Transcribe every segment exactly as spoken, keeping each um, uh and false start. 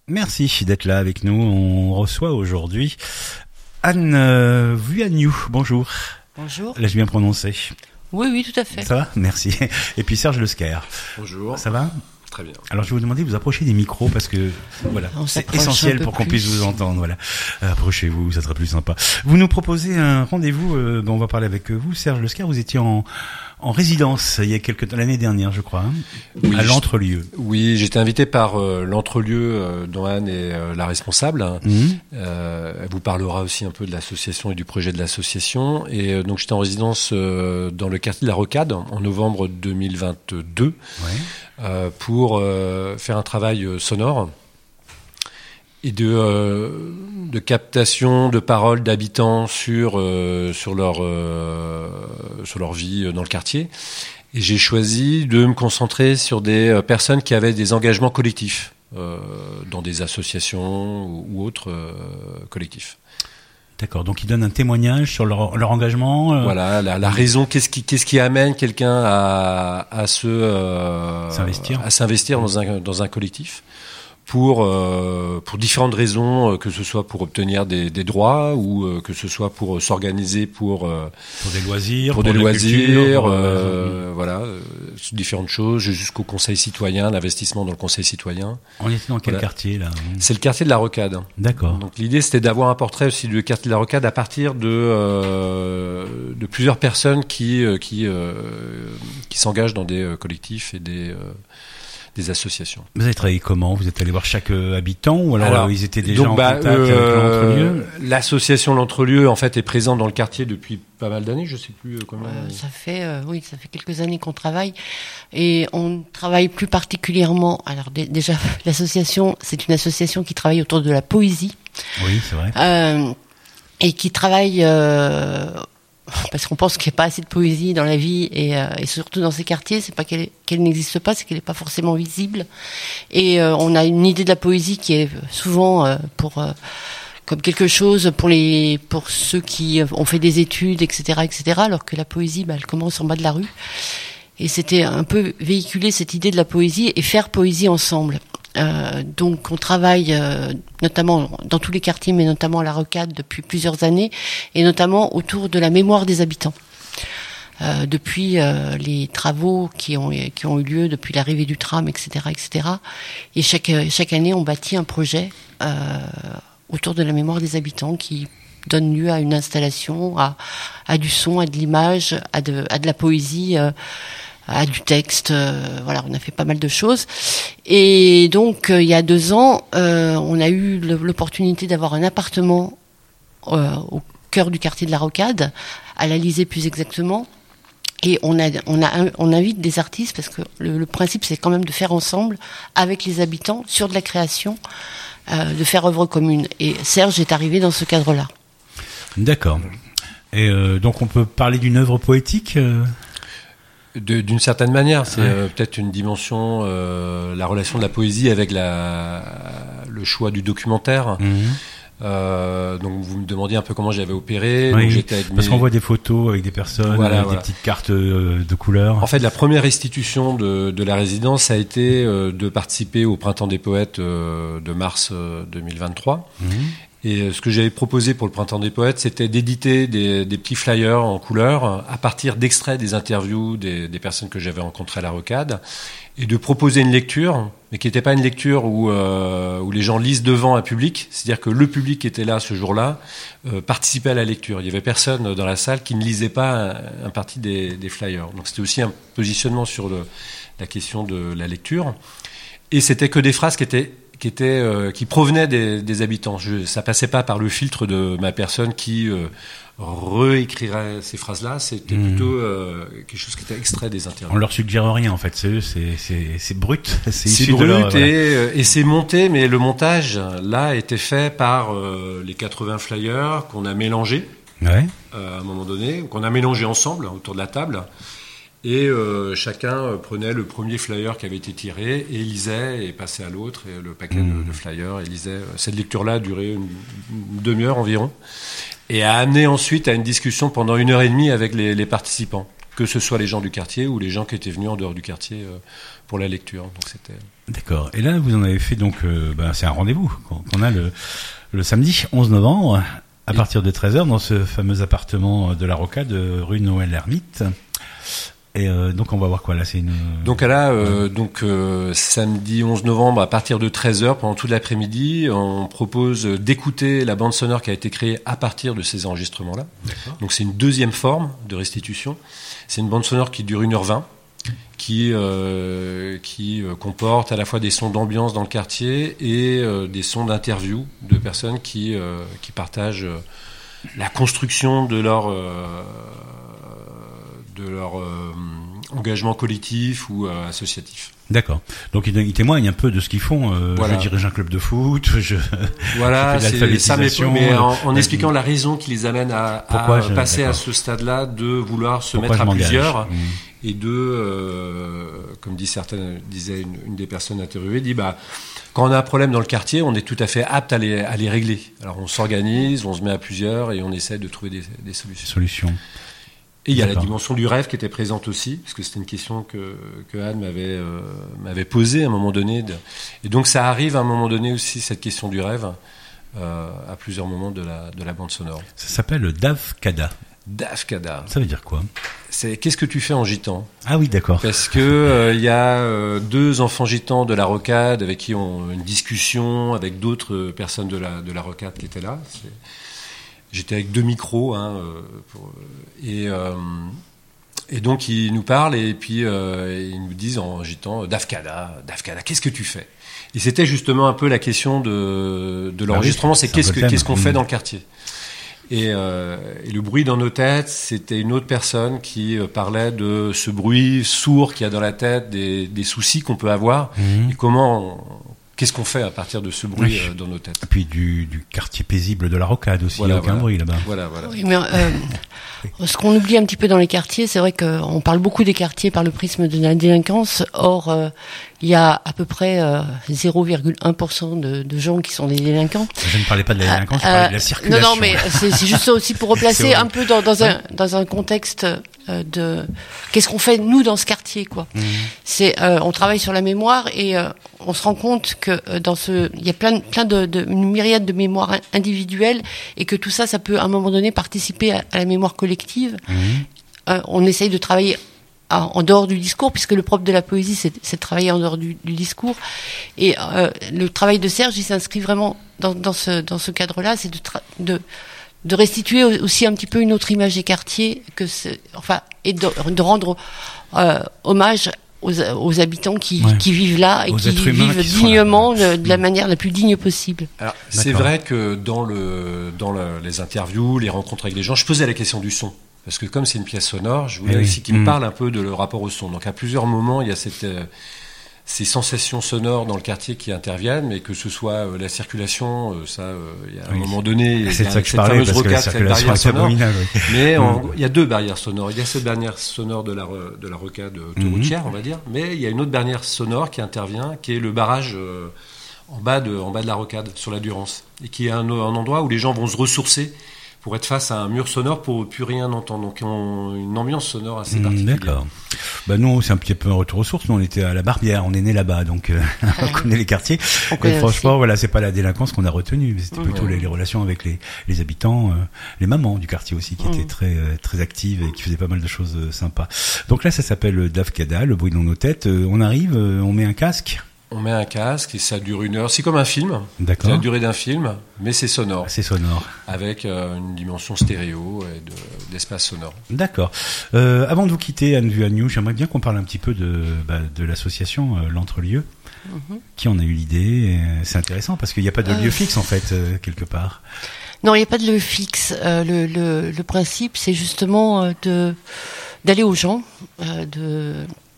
Merci d'être là avec nous. On reçoit aujourd'hui Anne euh, Vuagnoux. Bonjour. Bonjour. L'ai-je bien prononcé? Oui, oui, tout à fait. Ça va? Merci. Et puis Serge Lesquer. Bonjour. Ça va? Très bien. Alors je vais vous demander de vous approcher des micros parce que voilà, On c'est essentiel pour qu'on plus. puisse vous entendre. Voilà, approchez-vous, ça sera plus sympa. Vous nous proposez un rendez-vous. Euh, ben on va parler avec vous, Serge Lesquer. Vous étiez en en résidence il y a quelques temps, l'année dernière, je crois, hein, Oui, à l'Entrelieu. Oui, j'étais invité par euh, l'Entrelieu, euh, dont Anne est euh, la responsable. Mmh. Euh, elle vous parlera aussi un peu de l'association et du projet de l'association. Et euh, donc j'étais en résidence euh, dans le quartier de la Rocade en novembre deux mille vingt-deux Ouais. euh, pour euh, faire un travail euh, sonore et de, euh, de captation de paroles d'habitants sur, euh, sur, leur, euh, sur leur vie dans le quartier. Et j'ai choisi de me concentrer sur des euh, personnes qui avaient des engagements collectifs euh, dans des associations ou, ou autres euh, collectifs. D'accord. Donc ils donnent un témoignage sur leur, leur engagement. Euh... Voilà, la, la raison, qu'est-ce qui, qu'est-ce qui amène quelqu'un à, à se euh, S'investir. à s'investir dans un, dans un collectif. Pour euh, pour différentes raisons, euh, que ce soit pour obtenir des, des droits ou euh, que ce soit pour euh, s'organiser pour euh, pour des loisirs, pour, pour des loisirs, culture, euh, euh, voilà, euh, différentes choses, jusqu'au conseil citoyen, l'investissement dans le conseil citoyen. On était dans quel Voilà. quartier là? C'est le quartier de la Rocade. D'accord. Donc l'idée c'était d'avoir un portrait aussi du quartier de la Rocade à partir de euh, de plusieurs personnes qui euh, qui euh, qui s'engagent dans des euh, collectifs et des euh, des associations. Vous avez travaillé comment? Vous êtes allé voir chaque euh, habitant ou alors, alors euh, ils étaient déjà donc, en bah, contact euh, avec l'Entrelieu? L'association L'Entrelieu en fait est présente dans le quartier depuis pas mal d'années, je sais plus euh, comment. Euh, ça fait euh, oui, ça fait quelques années qu'on travaille et on travaille plus particulièrement. Alors d- déjà, l'association, c'est une association qui travaille autour de la poésie. Oui, c'est vrai. Euh, et qui travaille euh, parce qu'on pense qu'il n'y a pas assez de poésie dans la vie et, euh, et surtout dans ces quartiers, c'est pas qu'elle, qu'elle n'existe pas, c'est qu'elle n'est pas forcément visible. Et euh, on a une idée de la poésie qui est souvent euh, pour euh, comme quelque chose pour les pour ceux qui ont fait des études, et cetera, et cetera. Alors que la poésie, bah, elle commence en bas de la rue. Et c'était un peu véhiculer cette idée de la poésie et faire poésie ensemble. Euh, donc on travaille euh, notamment dans tous les quartiers, mais notamment à la Rocade depuis plusieurs années, et notamment autour de la mémoire des habitants. Euh, depuis euh, les travaux qui ont qui ont eu lieu depuis l'arrivée du tram, et cetera, et cetera. Et chaque chaque année, on bâtit un projet euh, autour de la mémoire des habitants qui donne lieu à une installation, à à du son, à de l'image, à de à de la poésie. Euh, à du texte, euh, voilà, on a fait pas mal de choses. Et donc, euh, il y a deux ans, euh, on a eu l'opportunité d'avoir un appartement euh, au cœur du quartier de la Rocade, à l'Alizé plus exactement. Et on a, on a, on invite des artistes parce que le, le principe, c'est quand même de faire ensemble avec les habitants sur de la création, euh, de faire œuvre commune. Et Serge est arrivé dans ce cadre-là. D'accord. Et euh, donc, on peut parler d'une œuvre poétique euh De, d'une certaine manière, c'est ouais. euh, peut-être une dimension, euh, la relation de la poésie avec la, le choix du documentaire. Mmh. Euh, donc vous me demandiez un peu comment j'avais opéré. Oui, donc j'étais avec parce mes... qu'on voit des photos avec des personnes, voilà, avec voilà. des petites cartes euh, de couleurs. En fait, la première restitution de, de la résidence a été euh, de participer au Printemps des Poètes euh, de mars euh, deux mille vingt-trois. Mmh. Et ce que j'avais proposé pour le Printemps des Poètes, c'était d'éditer des, des petits flyers en couleur à partir d'extraits des interviews des, des personnes que j'avais rencontrées à la Rocade et de proposer une lecture, mais qui n'était pas une lecture où, euh, où les gens lisent devant un public. C'est-à-dire que le public qui était là ce jour-là euh, participait à la lecture. Il n'y avait personne dans la salle qui ne lisait pas un, un partie des, des flyers. Donc c'était aussi un positionnement sur le, la question de la lecture. Et c'était que des phrases qui étaient qui était euh, qui provenait des, des habitants. Je, ça passait pas par le filtre de ma personne qui euh, réécrirait ces phrases-là. C'était mmh. plutôt euh, quelque chose qui était extrait des interviews. On leur suggère rien en fait. C'est c'est c'est, c'est brut. C'est, c'est issu brut de leur, et, voilà. et c'est monté, mais le montage là a été fait par euh, les quatre-vingts flyers qu'on a mélangés ouais. euh, à un moment donné, qu'on a mélangés ensemble autour de la table. Et euh, chacun euh, prenait le premier flyer qui avait été tiré et lisait et passait à l'autre et le paquet mmh. de, de flyers et lisait. Cette lecture-là a duré une, une demi-heure environ et a amené ensuite à une discussion pendant une heure et demie avec les, les participants. que ce soit les gens du quartier ou les gens qui étaient venus en dehors du quartier euh, pour la lecture. Donc c'était... D'accord. Et là, vous en avez fait donc, euh, bah, c'est un rendez-vous qu'on a le, le samedi onze novembre à partir de treize heures dans ce fameux appartement de la Rocade, rue Noël-Ermite. Et euh, donc on va voir quoi là, c'est une. Donc là, euh, donc euh, samedi onze novembre à partir de treize heures pendant toute l'après-midi, on propose d'écouter la bande sonore qui a été créée à partir de ces enregistrements-là. D'accord. Donc c'est une deuxième forme de restitution. C'est une bande sonore qui dure une heure vingt, qui euh, qui euh, comporte à la fois des sons d'ambiance dans le quartier et euh, des sons d'interview de personnes qui euh, qui partagent euh, la construction de leur euh, de leur euh, engagement collectif ou euh, associatif. D'accord. Donc ils, ils témoignent un peu de ce qu'ils font. Euh, voilà. Je dirige un club de foot. Je, voilà, je fais de l'alphabétisation. C'est ça, mais, mais en, en expliquant la raison qui les amène à, à je, passer d'accord. à ce stade-là de vouloir se Pourquoi mettre à plusieurs mmh. et de, euh, comme dit certaines, disait une, une des personnes interviewées, dit bah quand on a un problème dans le quartier, on est tout à fait apte à les, à les régler. Alors on s'organise, on se met à plusieurs et on essaie de trouver des, des solutions. Solutions. Et il y a D'accord. la dimension du rêve qui était présente aussi, parce que c'était une question que, que Anne m'avait, euh, m'avait posée à un moment donné. De... Et donc ça arrive à un moment donné aussi, cette question du rêve, euh, à plusieurs moments de la, de la bande sonore. Ça s'appelle Davkada. Davkada. Ça veut dire quoi ? C'est qu'est-ce que tu fais en gitan ? Ah oui, d'accord. Parce que il euh, y a euh, deux enfants gitans de la Rocade avec qui on a une discussion, avec d'autres personnes de la, de la Rocade qui étaient là. C'est... J'étais avec deux micros, hein, pour, et, euh, et donc ils nous parlent et puis euh, ils nous disent en gitan Davkada, Davkada, qu'est-ce que tu fais ? Et c'était justement un peu la question de, de l'enregistrement, c'est, c'est qu'est-ce, que, qu'est-ce qu'on mmh. fait dans le quartier ? Et, euh, et le bruit dans nos têtes, c'était une autre personne qui parlait de ce bruit sourd qu'il y a dans la tête, des, des soucis qu'on peut avoir, mmh. et comment... On, Qu'est-ce qu'on fait à partir de ce bruit oui. euh, dans nos têtes ? Et puis du, du quartier paisible de la Rocade aussi, voilà, il n'y a aucun voilà. bruit là-bas. Voilà, voilà. Oui, mais euh, ce qu'on oublie un petit peu dans les quartiers, c'est vrai qu'on parle beaucoup des quartiers par le prisme de la délinquance. Or, euh, il y a à peu près euh, zéro virgule un pour cent de, de gens qui sont des délinquants. Je ne parlais pas de la délinquance, euh, je parlais de la circulation. Non, non, mais c'est, c'est juste ça aussi pour replacer un peu dans, dans, un, dans un contexte euh, de... Qu'est-ce qu'on fait, nous, dans ce quartier, quoi. Mmh. C'est, euh, on travaille sur la mémoire et euh, on se rend compte que euh, dans ce... Il y a plein, plein de, de... une myriade de mémoires individuelles et que tout ça, ça peut, à un moment donné, participer à, à la mémoire collective. Mmh. Euh, on essaye de travailler en dehors du discours, puisque le propre de la poésie, c'est, c'est de travailler en dehors du, du discours. Et euh, le travail de Serge, il s'inscrit vraiment dans, dans ce, dans ce cadre-là, c'est de, tra- de, de restituer aussi un petit peu une autre image des quartiers, que c'est, enfin, et de, de rendre euh, hommage aux, aux habitants qui, ouais. qui vivent là et aux qui vivent qui dignement, de, de la manière la plus digne possible. Alors, c'est vrai que dans, le, dans le, les interviews, les rencontres avec les gens, je posais la question du son. Parce que comme c'est une pièce sonore, je voulais oui. aussi qu'il me parle un peu de le rapport au son. Donc à plusieurs moments, il y a cette, euh, ces sensations sonores dans le quartier qui interviennent, mais que ce soit euh, la circulation, euh, ça, euh, il y a un oui. moment donné, il y a c'est cette, ça que je cette parlais, fameuse parce que la rocade, cette barrière sonore. Oui. Mais en, il y a deux barrières sonores. Il y a cette barrière sonore de la, de la rocade autoroutière, mm-hmm. on va dire, mais il y a une autre barrière sonore qui intervient, qui est le barrage euh, en bas de, en bas de la rocade, sur la Durance, et qui est un, un endroit où les gens vont se ressourcer pour être face à un mur sonore pour plus rien entendre. Donc, on, une ambiance sonore assez particulière. D'accord. Bah, nous, c'est un petit peu un retour aux sources. Nous, on était à la Barbière. On est né là-bas. Donc, euh, on connaît les quartiers. On connaît franchement, aussi. Voilà, c'est pas la délinquance qu'on a retenue. Mais c'était plutôt mmh. les, les relations avec les, les habitants, euh, les mamans du quartier aussi, qui mmh. étaient très, euh, très actives et qui faisaient pas mal de choses euh, sympas. Donc là, ça s'appelle Davkada, le bruit dans nos têtes. Euh, on arrive, euh, on met un casque. On met un casque et ça dure une heure. C'est comme un film. D'accord. C'est la durée d'un film, mais c'est sonore. C'est sonore. Avec euh, une dimension stéréo et de, d'espace sonore. D'accord. Euh, avant de vous quitter, Anne Vuagnou, j'aimerais bien qu'on parle un petit peu de, bah, de l'association euh, L'Entrelieu. Mm-hmm. Qui en a eu l'idée ? C'est intéressant parce qu'il n'y a pas de lieu euh... fixe en fait, euh, quelque part. Non, il n'y a pas de lieu fixe. Euh, le, le, le principe, c'est justement euh, de, d'aller aux gens, euh, de...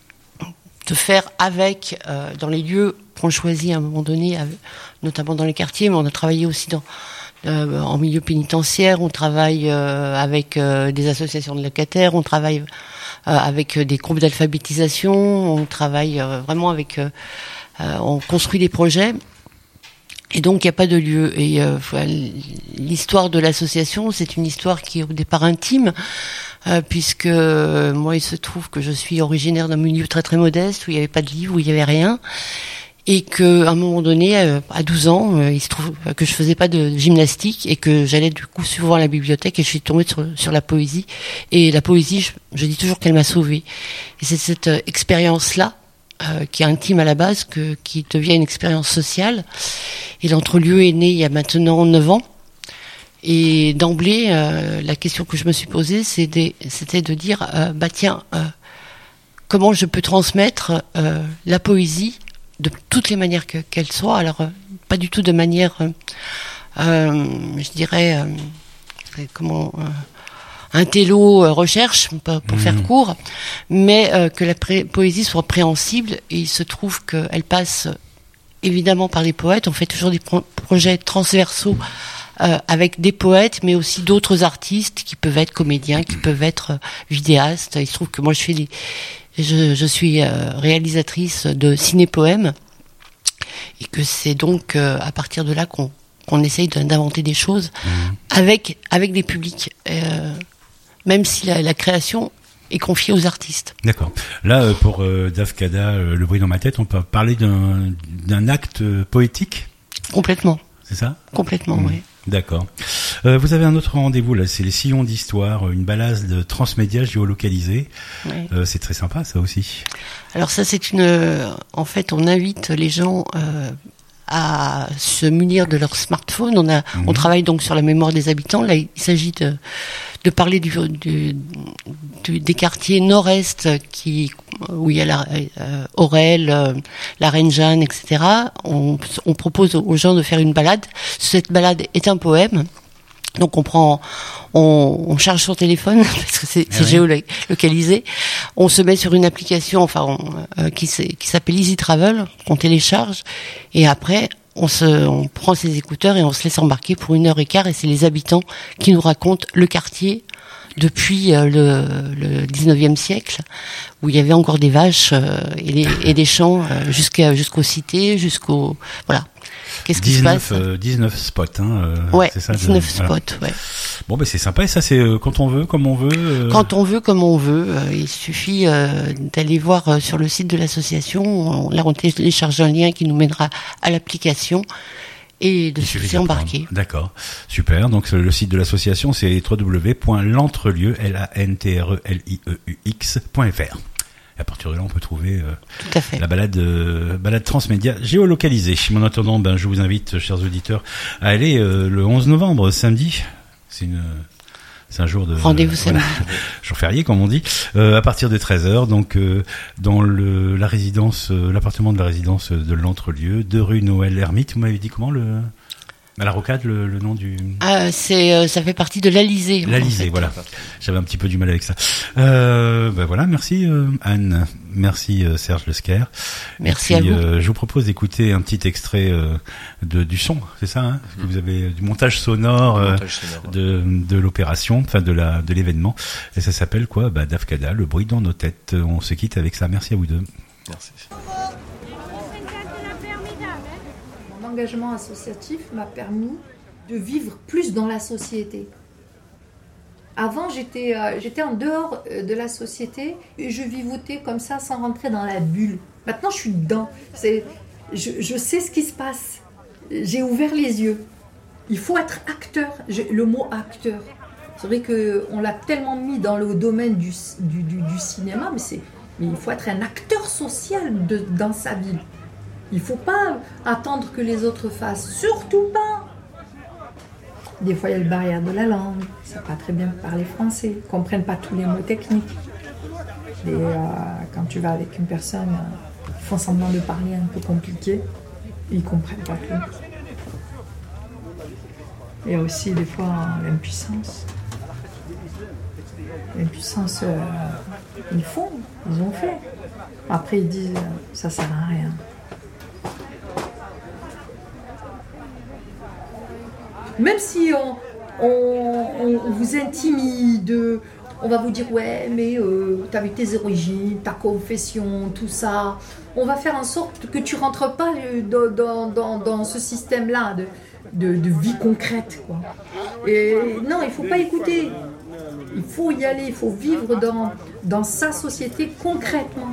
de faire avec, euh, dans les lieux qu'on choisit à un moment donné, avec, notamment dans les quartiers, mais on a travaillé aussi dans, euh, en milieu pénitentiaire, on travaille euh, avec euh, des associations de locataires, on travaille euh, avec des groupes d'alphabétisation, on travaille euh, vraiment avec... Euh, euh, on construit des projets, et donc il n'y a pas de lieu. Et euh, l'histoire de l'association, c'est une histoire qui est au départ intime, euh, puisque euh, moi il se trouve que je suis originaire d'un milieu très très modeste où il n'y avait pas de livres, où il n'y avait rien. Et que, à un moment donné, à douze ans, il se trouve que je faisais pas de gymnastique et que j'allais du coup souvent à la bibliothèque et je suis tombée sur, sur la poésie. Et la poésie, je, je dis toujours qu'elle m'a sauvée. Et c'est cette euh, expérience-là, euh, qui est intime à la base, que, qui devient une expérience sociale. Et l'entrelieu est né il y a maintenant neuf ans. Et d'emblée, euh, la question que je me suis posée, c'était, c'était de dire, euh, bah tiens, euh, comment je peux transmettre euh, la poésie de toutes les manières que, qu'elle soit, alors euh, pas du tout de manière, euh, euh, je dirais, euh, comment, euh, un télo euh, recherche, pour, pour mmh. faire court, mais euh, que la pré- poésie soit préhensible, et il se trouve qu'elle passe évidemment par les poètes. On fait toujours des pro- projets transversaux euh, avec des poètes, mais aussi d'autres artistes qui peuvent être comédiens, qui peuvent être euh, vidéastes. Il se trouve que moi je fais des Je, je suis euh, réalisatrice de ciné-poèmes et que c'est donc euh, à partir de là qu'on, qu'on essaye d'inventer des choses mmh. avec, avec des publics, euh, même si la, la création est confiée aux artistes. D'accord. Là, euh, pour euh, Dafkada, euh, le bruit dans ma tête, on peut parler d'un, d'un acte euh, poétique ? Complètement. C'est ça ? Complètement, mmh. oui. D'accord. Euh, vous avez un autre rendez-vous là, c'est les Sillons d'Histoire, une balade transmédia géolocalisée. Oui. Euh, c'est très sympa ça aussi. Alors ça c'est une, euh, en fait on invite les gens euh, à se munir de leur smartphone. On a, mmh. on travaille donc sur la mémoire des habitants. Là il s'agit de, de parler du, du, du des quartiers nord-est qui où il y a la euh, Aurel, euh, la Reine Jeanne, et cetera. On, on propose aux gens de faire une balade. Cette balade est un poème. Donc on prend, on, on charge son téléphone parce que c'est, c'est ah oui. géolocalisé. On se met sur une application, enfin, on, euh, qui, qui s'appelle Easy Travel, qu'on télécharge, et après on se, on prend ses écouteurs et on se laisse embarquer pour une heure et quart. Et c'est les habitants qui nous racontent le quartier depuis euh, le, le dix-neuvième siècle, où il y avait encore des vaches euh, et, des, et des champs euh, jusqu'à jusqu'aux cités, jusqu'au voilà. Qu'est-ce qui se passe euh, dix-neuf spots, hein, euh, ouais, c'est ça. dix-neuf de, spots, voilà. ouais. Bon, ben c'est sympa et ça, c'est euh, quand on veut, comme on veut. Euh... Quand on veut, comme on veut. Euh, il suffit euh, d'aller voir euh, sur le site de l'association. On, là, on télécharge un lien qui nous mènera à l'application et de s'y embarquer. D'accord, super. Donc le site de l'association, c'est w w w point l'entrelieu l a n t r e l i e u x point f r. À partir de là, on peut trouver euh, Tout à fait. la balade, euh, balade transmédia géolocalisée. Mais en attendant, ben, je vous invite, chers auditeurs, à aller euh, le onze novembre, samedi. C'est une, c'est un jour de rendez-vous samedi, voilà, jour férié comme on dit, euh, à partir de treize heures. Donc euh, dans le la résidence, euh, l'appartement de la résidence de l'Entrelieu, deux rue Noël Hermite. Vous m'avez dit comment le à la Rocade, le, le nom du... Ah, c'est, euh, ça fait partie de l'Alizé. L'Alizé, en fait. Voilà. J'avais un petit peu du mal avec ça. Euh, ben voilà, merci euh, Anne, merci euh, Serge Lesquer. Merci puis, à vous. Euh, je vous propose d'écouter un petit extrait euh, de du son, c'est ça, hein, mmh. Vous avez du montage sonore, euh, montage sonore de de l'opération, enfin de la de l'événement, et ça s'appelle quoi? Bah Dafkada, le bruit dans nos têtes. On se quitte avec ça. Merci à vous deux. Merci. L'engagement associatif m'a permis de vivre plus dans la société. Avant, j'étais, euh, j'étais en dehors de la société et je vivotais comme ça sans rentrer dans la bulle. Maintenant, je suis dedans. C'est, je, je sais ce qui se passe. J'ai ouvert les yeux. Il faut être acteur. J'ai, le mot acteur. C'est vrai qu'on l'a tellement mis dans le domaine du, du, du, du cinéma, mais, c'est, mais il faut être un acteur social de, dans sa ville. Il ne faut pas attendre que les autres fassent, surtout pas. Des fois, il y a le barrière de la langue, ils ne savent pas très bien parler français, ils ne comprennent pas tous les mots techniques. Et euh, quand tu vas avec une personne, euh, ils font semblant de parler un peu compliqué, ils ne comprennent pas tout. Il y a aussi des fois l'impuissance. L'impuissance, euh, ils font, ils ont fait. Après, ils disent, euh, ça ne sert à rien. Même si on, on, on vous intimide, On va vous dire, ouais, mais euh, tu as vu tes origines, ta confession, tout ça. On va faire en sorte que tu rentres pas dans, dans, dans, dans ce système-là de, de, de vie concrète, quoi. Et non, il faut pas écouter. Il faut y aller, il faut vivre dans, dans sa société concrètement.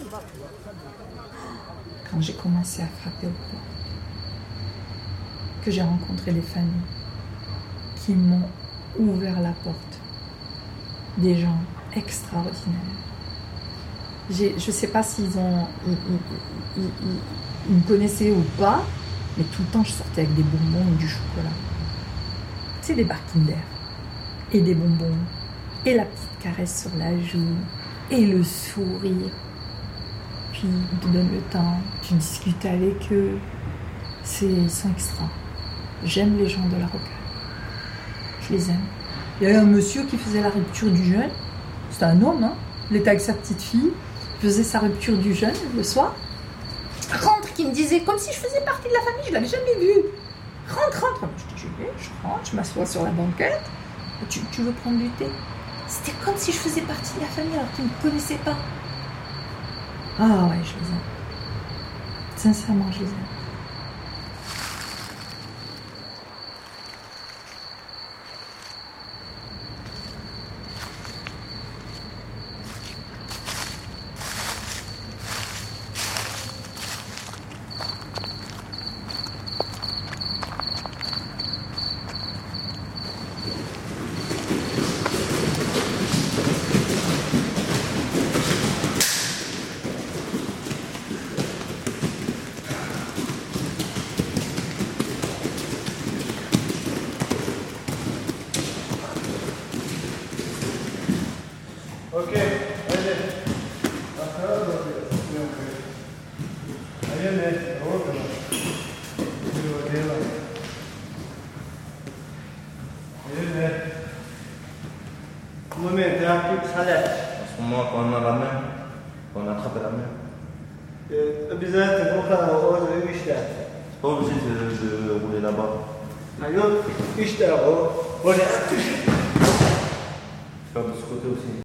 Quand j'ai commencé à frapper aux portes, que j'ai rencontré les familles qui m'ont ouvert la porte, des gens extraordinaires. J'ai, je ne sais pas s'ils ont, ils, ils, ils, ils me connaissaient ou pas, mais tout le temps je sortais avec des bonbons et du chocolat. Tu sais, des barres Kinder, et des bonbons, et la petite caresse sur la joue, et le sourire. Puis ils te donnent le temps, tu discutes avec eux. C'est, ils sont extra. J'aime les gens de la rocade. Je les aime. Il y a eu un monsieur qui faisait la rupture du jeûne. C'était un homme, hein. Il était avec sa petite fille. Il faisait sa rupture du jeûne le soir. Rentre, qui me disait, comme si je faisais partie de la famille, je l'avais jamais vu. Rentre, rentre. Je dis, je vais, je rentre, je m'assois sur la banquette. Tu, tu veux prendre du thé? C'était comme si je faisais partie de la famille alors qu'ils ne me connaissaient pas. Ah ouais, je les aime. Sincèrement, je les aime. Ok, allez. Allez, Oui, mais t'es un peu salade. En ce moment, quand on a la main, quand on attrape la main. بالذات البقرة أو يشتاق. C'est pas obligé de, de rouler là-bas. أيوه يشتاق. Faire de ce côté aussi.